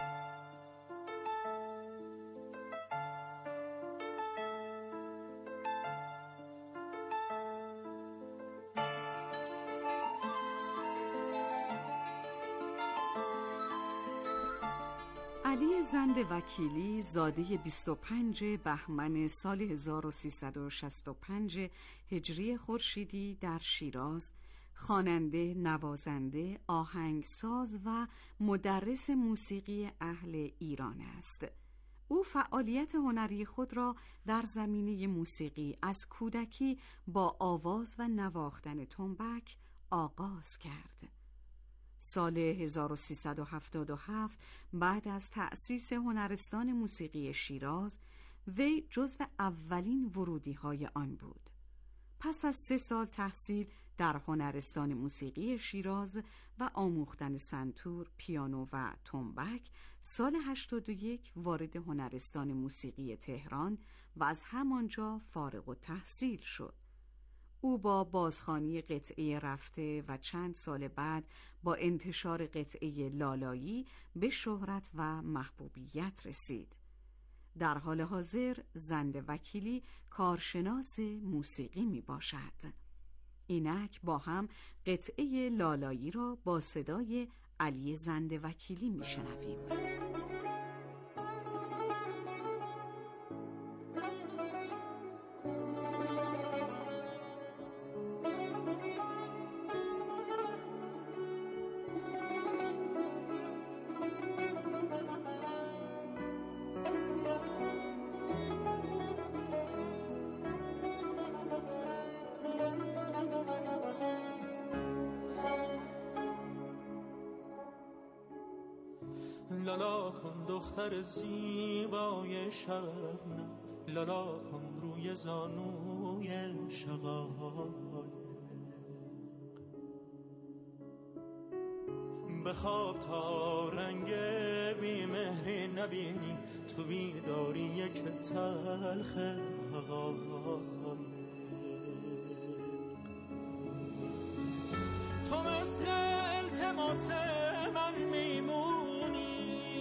علی زند وکیلی زاده بیست و پنج بهمن سال هزار و سیصد و شصت و پنج هجری خورشیدی در شیراز، خواننده، نوازنده، آهنگساز و مدرس موسیقی اهل ایران است. او فعالیت هنری خود را در زمینه موسیقی از کودکی با آواز و نواختن تنبک آغاز کرد. سال هزار و سیصد و هفتاد و هفت بعد از تأسیس هنرستان موسیقی شیراز، وی جزو اولین ورودی‌های آن بود. پس از سه سال تحصیل در هنرستان موسیقی شیراز و آموختن سنتور، پیانو و تنبک، سال هشتاد و یک وارد هنرستان موسیقی تهران و از همانجا فارغ التحصیل شد. او با بازخوانی قطعه رفته و چند سال بعد با انتشار قطعه لالایی به شهرت و محبوبیت رسید. در حال حاضر زنده وکیلی کارشناس موسیقی می باشد. اینک با هم قطعه لالایی را با صدای علی زنده وکیلی می شنویم. لالا کن دختر زیبای شبنم، لالا کن روی زانوی شقایق، بخواب تا رنگ بیمهری نبینی، تو بیداری یک تلخ حقایق. تو مثل التماس من میمونی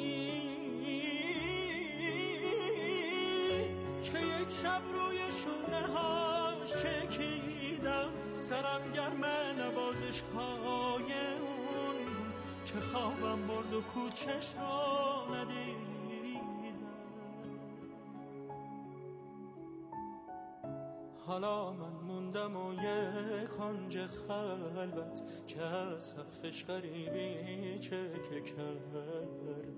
که یک شب روی شونه هاش چکیدم، سرم گرم نوازش های اون بود که خوابم برد و کوچش را ندیدم. حالا من موندم و یک کنج خلوت که از سقفش غریبی چکه کرده،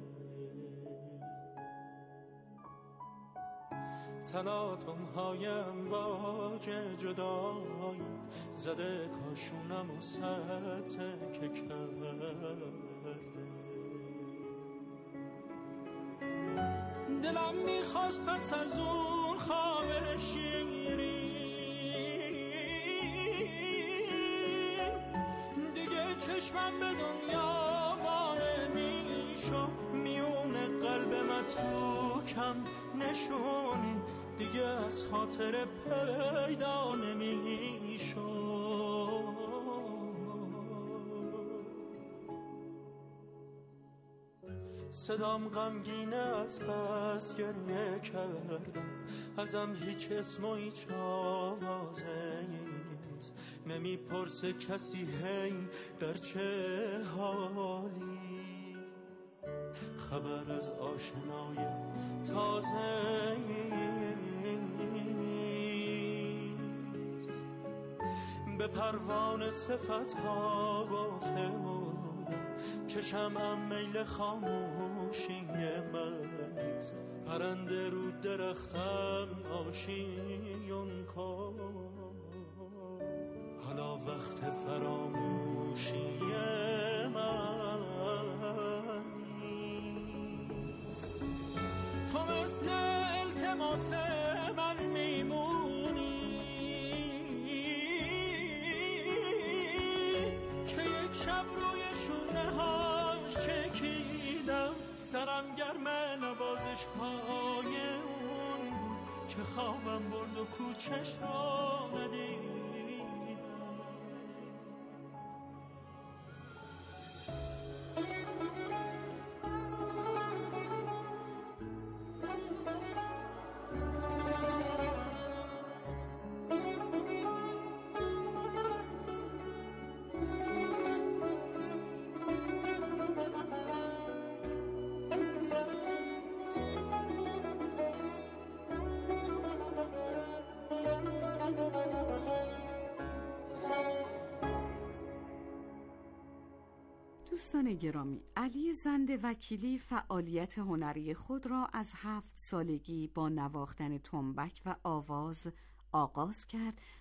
تلاطم هایم واج جدایی زده کاشونم و سطح که کرده. دلم میخواست پس از اون خواب شیرین دیگه چشمم به دنیا وانه میشو، میون قلب متروکم نشونی دیگه از خاطر پیدا نمیشو. صدام غمگینه از بس گریه کردم، ازم هیچ اسم و هیچ آوازه نیست، نمیپرسه کسی هی در چه حالی، خبر از آشنای تازه نیست. به پروانه صفت ها گفته بودم که شمعم میل خاموشی من نیست، پرنده رو درختم آشیون کن، حالا وقت فراموشی من نیست. تو مثل التماس من میمونی که یک شب روی شونه هاش چکیدم، سرم گرم نوازش های اون بود که خوابم برد و کوچش را ندید. دوستان گرامی، علی زنده وکیلی فعالیت هنری خود را از هفت سالگی با نواختن تنبک و آواز آغاز کرد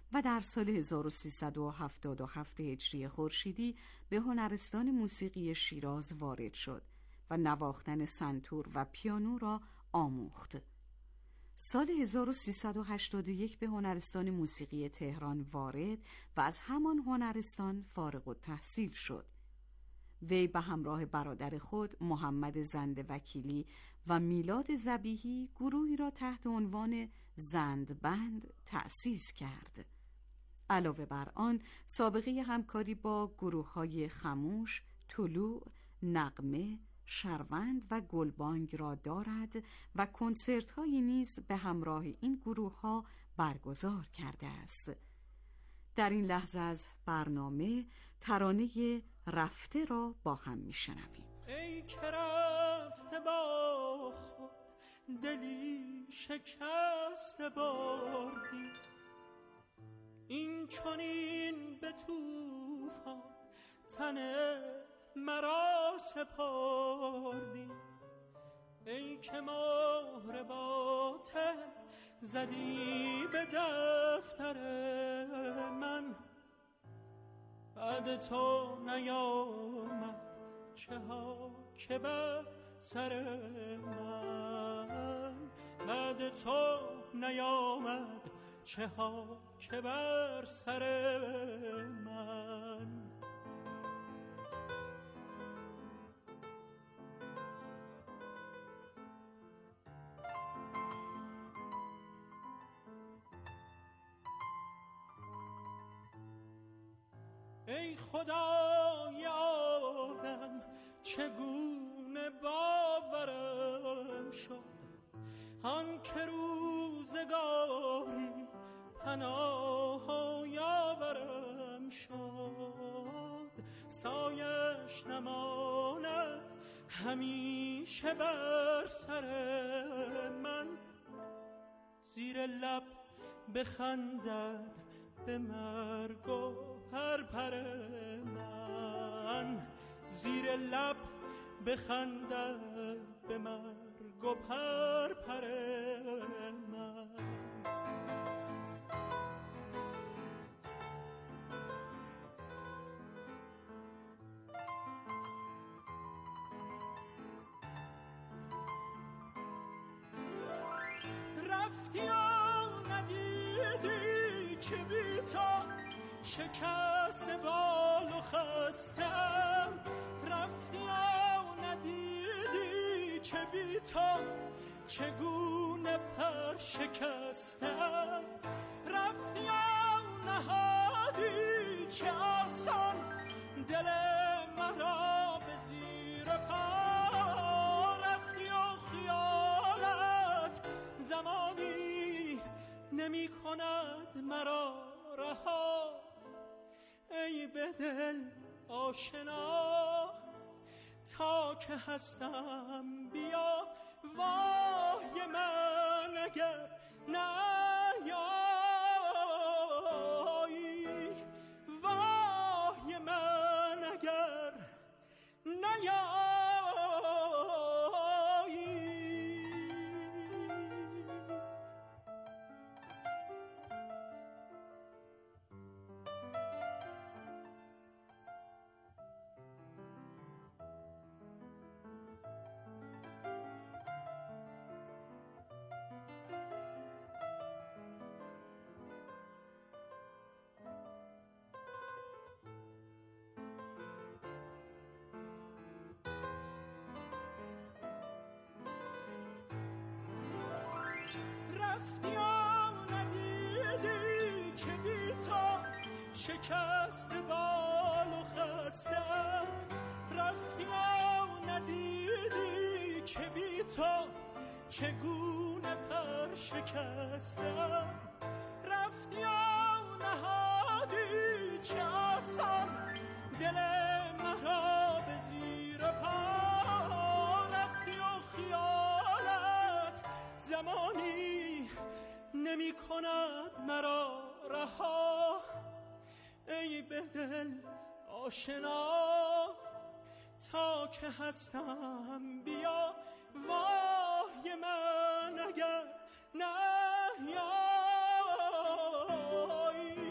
و در سال هزار و سیصد و هفتاد و هفت هجری خورشیدی به هنرستان موسیقی شیراز وارد شد و نواختن سنتور و پیانو را آموخت. سال هزار و سیصد و هشتاد و یک به هنرستان موسیقی تهران وارد و از همان هنرستان فارغ التحصیل شد. وی به همراه برادر خود محمد زنده وکیلی و میلاد ذبیحی گروهی را تحت عنوان زندبند تأسیس کرد. علاوه بر آن سابقه همکاری با گروه‌های خموش، طلوع، نغمه، شروند و گلبانگ را دارد و کنسرت‌هایی نیز به همراه این گروه‌ها برگزار کرده است. در این لحظه از برنامه ترانه رفته را با هم میشنویم. ای که رفته با خود دلی شکست بردی، این چنین به طوفان تن مرا سپردی. ای که مهر باطل زدی به دفتر من، بعد تو نیامد چه ها که بر سر من، بعد تو نیامد چه ها که بر سر من. ای خدای عالم چگونه باورم شد، آن که روزگاری پناه یاورم شد. سایش نماند همیشه بر سر من، زیر لب بخندد به مرگ و پرپر من، زیر لب بخندد به مرگ و پرپر من. رفتی و ندیدی که بی تو شکست بال و خستم، رفتی و ندیدی که بی تو چگونه پر شکستم، رفتی و نهادی چه آسان دل مرا به زیر پا، رفتی و خیالت زمانی نمی کند مرا رها. ای به دل آشنا تا که هستم بیا، وای من اگر نیایی، وای من اگر نیایی. رفتی و ندیدی که بی تو شکست بال و خستم، رفتی و ندیدی که بی تو چگونه پر شکستم، رفتی و نهادی چه آسان دل مرا به زیر پا، رفتی و خیالت زمانی نمی کند مرا رها. ای به دل آشنا تا که هستم بیا، وای من اگر نیایی.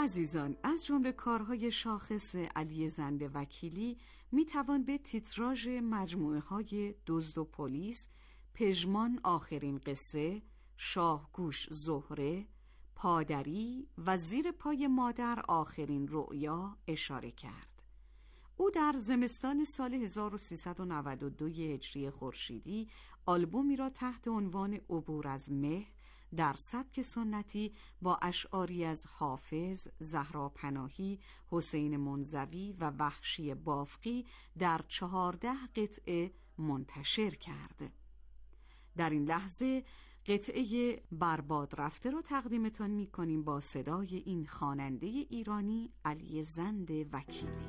عزیزان، از جمله کارهای شاخص علی زند وکیلی می توان به تیتراژ مجموعه های دزد و پلیس، پژمان آخرین قصه، شاهگوش زهره، پادری و زیر پای مادر آخرین رؤیا اشاره کرد. او در زمستان سال هزار و سیصد و نود و دو هجری خورشیدی آلبومی را تحت عنوان عبور از مه در سبک سنتی با اشعاری از حافظ، زهرا پناهی، حسین منزوی و وحشی بافقی در چهارده قطعه منتشر کرد. در این لحظه قطعه برباد رفته رو تقدیمتان می کنیم با صدای این خواننده ایرانی علی زند وکیلی.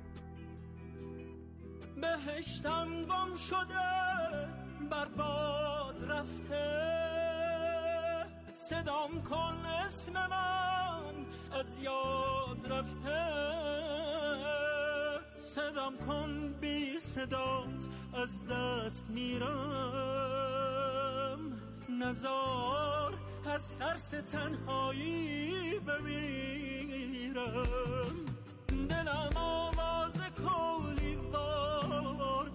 بهشتم گم شده برباد رفته، صدام کن اسم من از یاد رفته، صدام کن بی صدات از دست میرم، نزار از ترس تنهایی بمیرم، دلم آواز کولی وار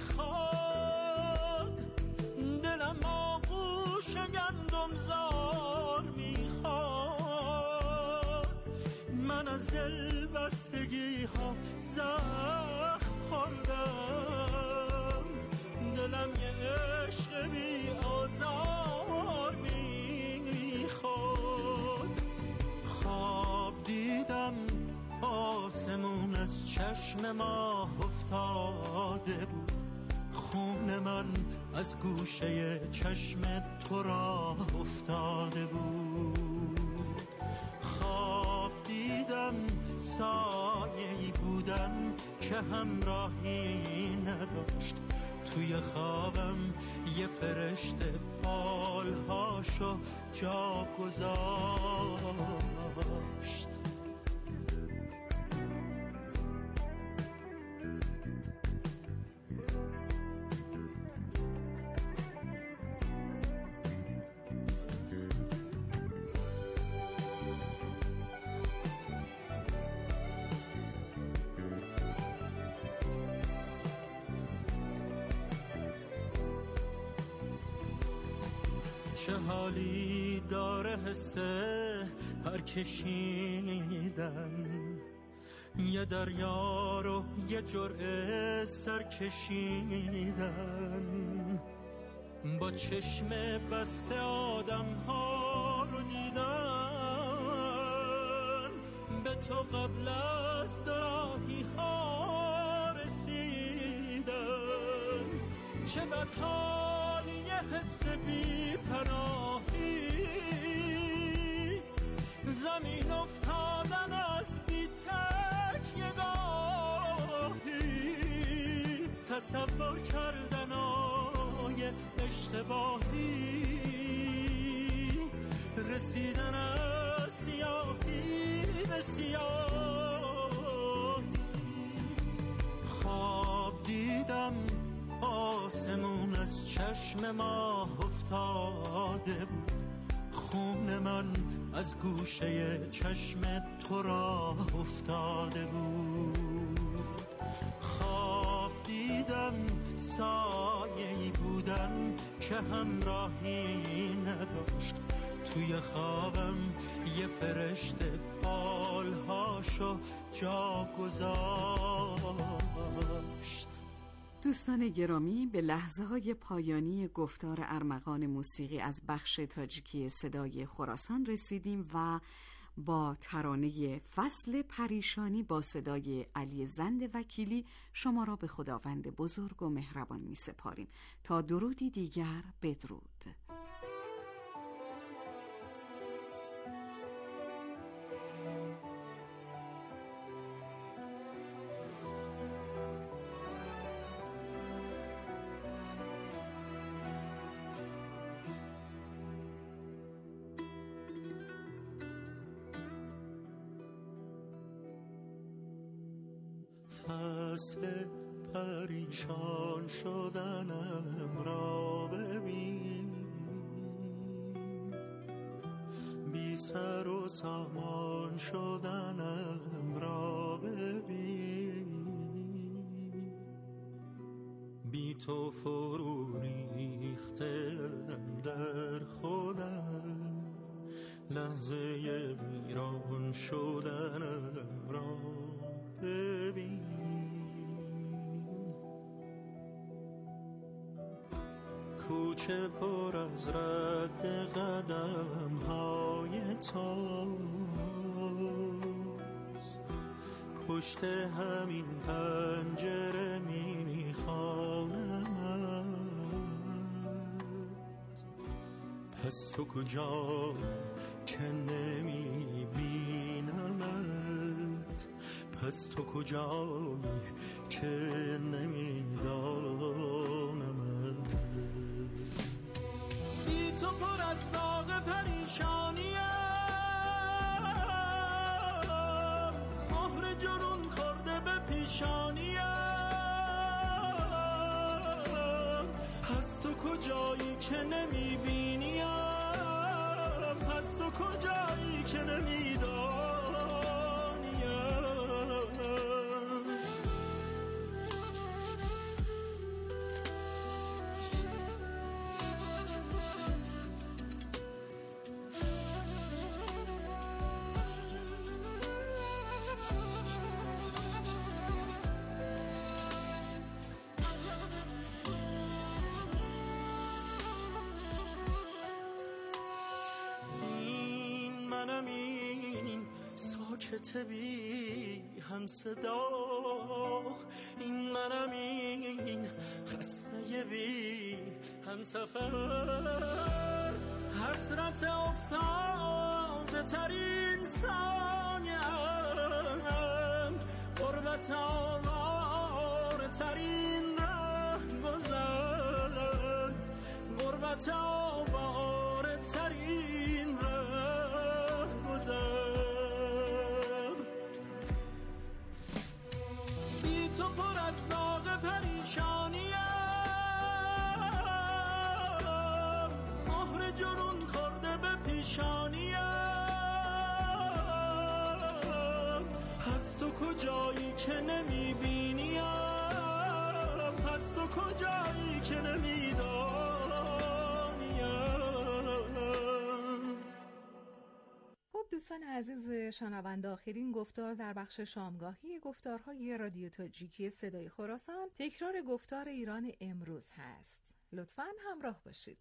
میخواد، دلم آغوش گندم زار میخواد، من از دل بستگی ها زخم خوردم، دلم یه عشق بی آزار میخواد، خواب دیدم آسمون از چشم ماه افتاده بود، خون من از گوشه چشم تو را افتاده بود، خواب دیدم سایه‌ای بودم که همراهی نداشت، توی خوابم یه فرشته بالهاشو جا گذاشت. چه حالی داره حسه پر کشیدن، یه دریا رو یه جرعه سر کشیدن، با چشم بسته آدم ها رو دیدن، به تو قبل از دراهی ها رسیدن، چه بدحالی یه حس بی پناهی، زمین افتادن از بی تکیه گاهی، تصور کردن آی اشتباهی، رسیدن از سیاهی به سیاهی، خواب دیدم آسمون از چشم ماه افتاده بود، خون من از گوشه چشم تو را افتاده بود، خواب دیدم سایه‌ای بودم که همراهی نداشت، توی خوابم یه فرشته بالهاشو جا گذاشت. دوستان گرامی، به لحظه های پایانی گفتار ارمغان موسیقی از بخش تاجیکی صدای خراسان رسیدیم و با ترانه فصل پریشانی با صدای علی زند وکیلی شما را به خداوند بزرگ و مهربان می سپاریم. تا درودی دیگر، بدرود. فصل پریشان شدنم را ببین، بی سر و سامان شدنم را ببین، بی تو فرو ریختم در خودم، لحظه ویران شدنم را ببین. کوچه پر از رد قدم های تاست، پشت همین پنجره میخوانمت. پس تو کجا که نمیبینمت، پس تو کجایی که نمیدانمت. بی تو پر از داغ پریشانیم، مهر جنون خورده به پیشانیم. پس تو کجایی که نمیبینیم، پس تو کجایی که نمیدانیم. بی هم صدا، این منم، این خسته بی هم سفر. حسرت افتاده ترین ثانیم، غربت آواره ترین ره گذر، غربت آواره ترین ره گذر. تو پر از داغ پریشانیم، مهر جنون خورده به پیشانیم. پس تو کجایی که نمیبینیم، پس تو کجایی که نمیدانیم. خب دوستان عزیز شنونده، آخرین گفتار در بخش شامگاهی گفتارهای رادیو تاجیکی صدای خراسان تکرار گفتار ایران امروز هست. لطفاً همراه باشید.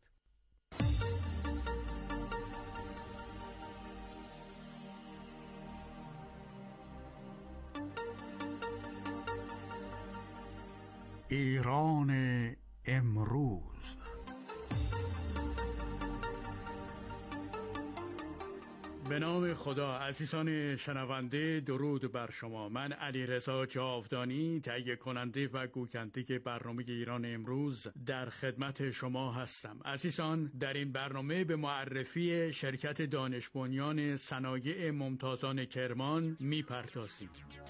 ایران امروز. به نام خدا. عزیزان شنونده، درود بر شما. من علیرضا جاودانی، تهیه کننده و گوینده برنامه ایران امروز در خدمت شما هستم. عزیزان، در این برنامه به معرفی شرکت دانش بنیان صنایع ممتازان کرمان میپردازیم.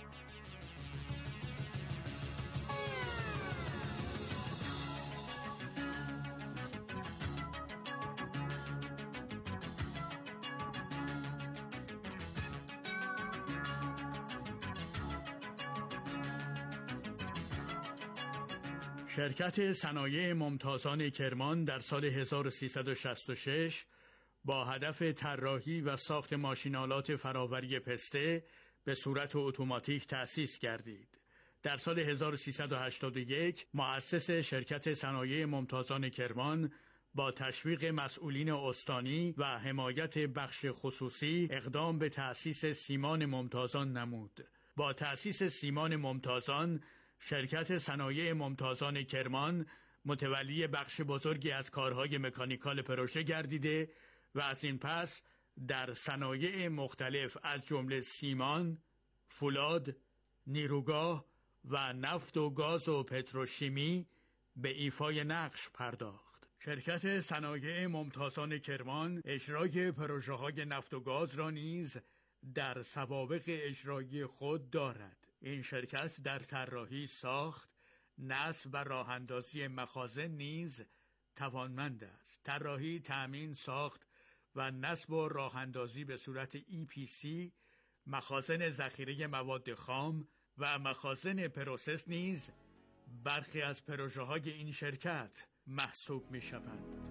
شرکت صنایع ممتازان کرمان در سال هزار و سیصد و شصت و شش با هدف طراحی و ساخت ماشین‌آلات فراوری پسته به صورت اتوماتیک تأسیس گردید. در سال هزار و سیصد و هشتاد و یک مؤسس شرکت صنایع ممتازان کرمان با تشویق مسئولین استانی و حمایت بخش خصوصی اقدام به تأسیس سیمان ممتازان نمود. با تأسیس سیمان ممتازان، شرکت صنایع ممتازان کرمان متولی بخش بزرگی از کارهای مکانیکال پروژه گردیده و از این پس در صنایع مختلف از جمله سیمان، فولاد، نیروگاه و نفت و گاز و پتروشیمی به ایفای نقش پرداخت. شرکت صنایع ممتازان کرمان اجرای پروژه‌های نفت و گاز را نیز در سوابق اجرایی خود دارد. این شرکت در طراحی، ساخت، نصب و راه‌اندازی مخازن نیز توانمند است. طراحی، تأمین، ساخت و نصب و راه‌اندازی به صورت ای پی سی مخازن ذخیره مواد خام و مخازن پروسس نیز برخی از پروژه‌های این شرکت محسوب می‌شوند.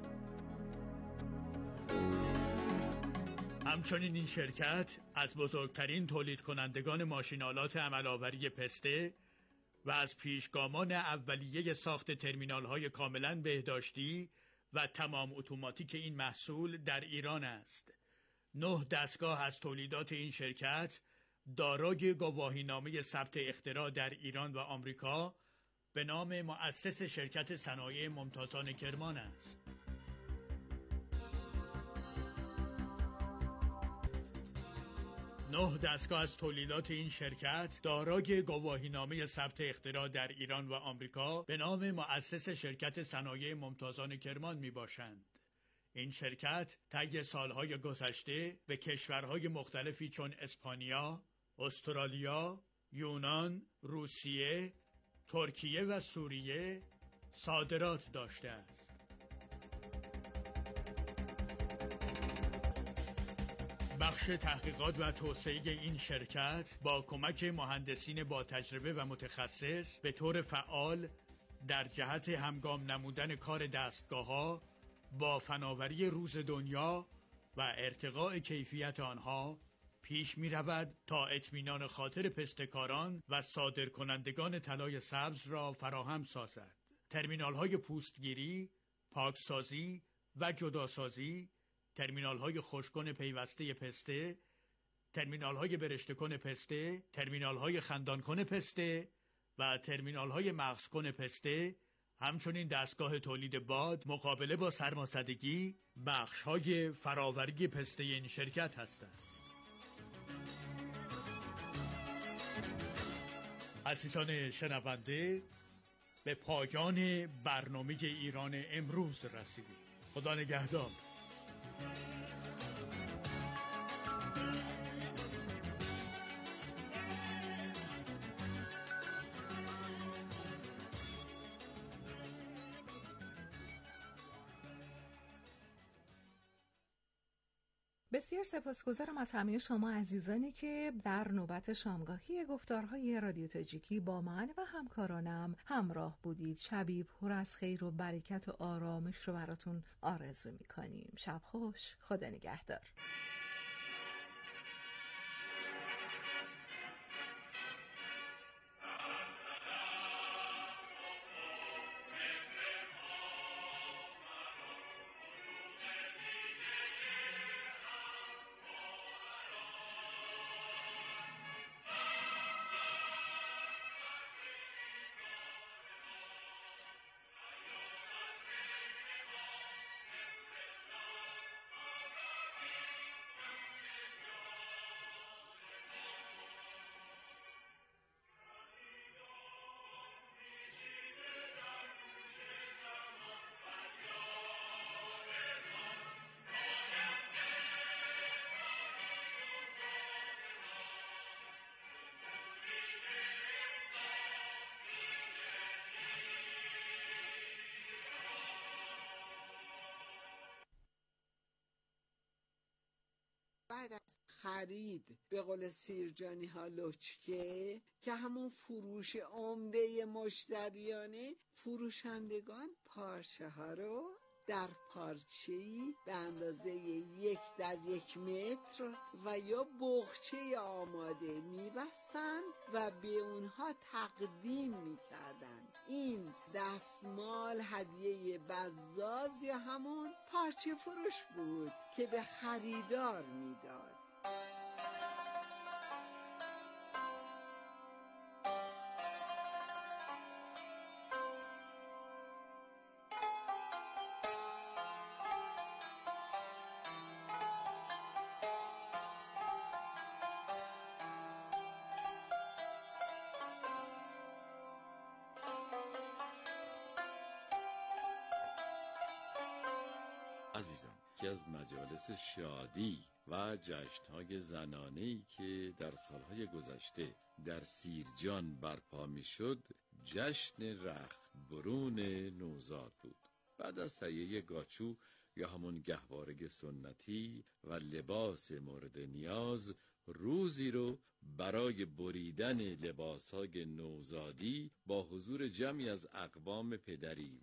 همچنین این شرکت از بزرگترین تولید کنندگان ماشین‌آلات عمل‌آوری پسته و از پیشگامان اولیه ساخت ترمینال‌های کاملاً بهداشتی و تمام اتوماتیک این محصول در ایران است. نه دستگاه از تولیدات این شرکت دارای گواهینامه ثبت اختراع در ایران و آمریکا به نام مؤسس شرکت صنایع ممتازان کرمان است. نه دستگاه از تولیدات این شرکت دارای گواهینامه ثبت اختراع در ایران و آمریکا به نام مؤسس شرکت صنایع ممتازان کرمان می باشند. این شرکت طی سالهای گذشته به کشورهای مختلفی چون اسپانیا، استرالیا، یونان، روسیه، ترکیه و سوریه صادرات داشته است. بخش تحقیقات و توسعه این شرکت با کمک مهندسین با تجربه و متخصص به طور فعال در جهت همگام نمودن کار دستگاه‌ها با فناوری روز دنیا و ارتقاء کیفیت آنها پیش می رود تا اطمینان خاطر پستکاران و صادرکنندگان طلای سبز را فراهم سازد. ترمینال های پوستگیری، پاکسازی و جداسازی، ترمینال های خشک‌کن پیوسته پسته، ترمینال های برشته‌کن پسته، ترمینال های خندانکن پسته و ترمینال های مغزکن پسته، همچنین دستگاه تولید باد مقابله با سرمازدگی بخش های فراوری پسته این شرکت هستند. عزیزان شنونده، به پایان برنامه ایران امروز رسیدیم. خدا نگهدار. بسیار سپاسگزارم از همه شما عزیزانی که در نوبت شامگاهی گفتارهای رادیو تاجیکی با من و همکارانم همراه بودید. شبی پر از خیر و برکت و آرامش رو براتون آرزو می‌کنیم. شب خوش، خدا نگهدار. بعد از خرید به قول سیرجانی ها لچکه که همون فروش عمده مشتریانه، فروشندگان پارچه ها رو در پارچه‌ای به اندازه یک در یک متر و یا بغچه آماده می‌بستند و به اونها تقدیم می‌کردند. این دستمال هدیه بزاز یا همون پارچه فروش بود که به خریدار میداد. عزیزان، که از مجالس شادی و جشن‌های زنانه‌ای که در سالهای گذشته در سیرجان برپا می‌شد، جشن رخت برون نوزاد بود. بعد از تهیه گاچو یا همون گهواره سنتی و لباس مورد نیاز، روزی رو برای بریدن لباسهای نوزادی با حضور جمعی از اقوام پدری